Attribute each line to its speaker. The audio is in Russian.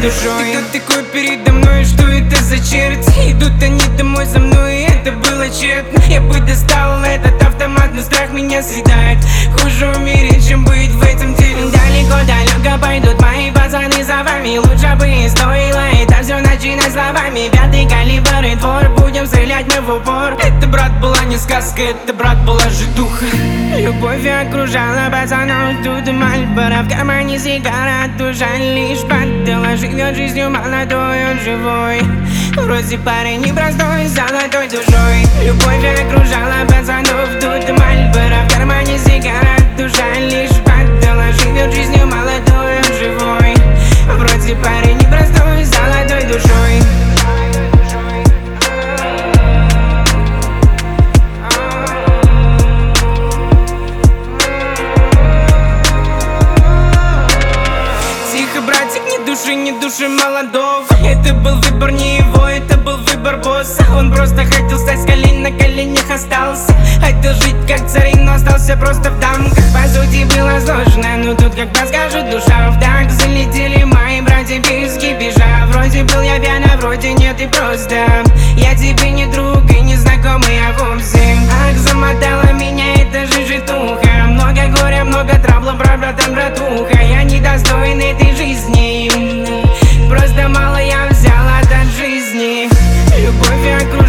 Speaker 1: душой. Ты кто такой передо мной, что это за черти? Идут они домой за мной, и это было тщетно. Я бы достал этот автомат, но страх меня съедает. Хуже умереть, чем быть в этом деле. Далеко пойдут мои пацаны за вами. Лучше бы и стоило это все начинать словами. 5-й калибр и двор, будем стрелять мы в упор. Это, брат, была не сказка, это, брат, была житуха. Любовь окружала пацанов, тут Мальборо. В кармане сигара, душа лишь падала. Живет жизнью молодой, он живой. Вроде парень непростой, с золотой душой. Любовь окружала пацанов, тут Мальборо. В кармане сигара, душа лишь падала. Живет жизнью молодой, он живой. Вроде парень непростой, с золотой душой. Братик, ни души молодого. Это был выбор не его, это был выбор босса. Он просто хотел стать с колен, на коленях остался. Хотел жить как царь, но остался просто в дамках. По сути было сложно, но тут как подскажет душа. В так залетели мои братья без кипиша. Вроде был я пьяна, вроде нет и просто. Я тебе не друг и не знакомый, а вовсе. Ах, замотала меня эта же житуха. Много горя, много трабла, братан, братуха. Я недостоин этой жизни. Просто мало я взял от жизни. Любовь окружает.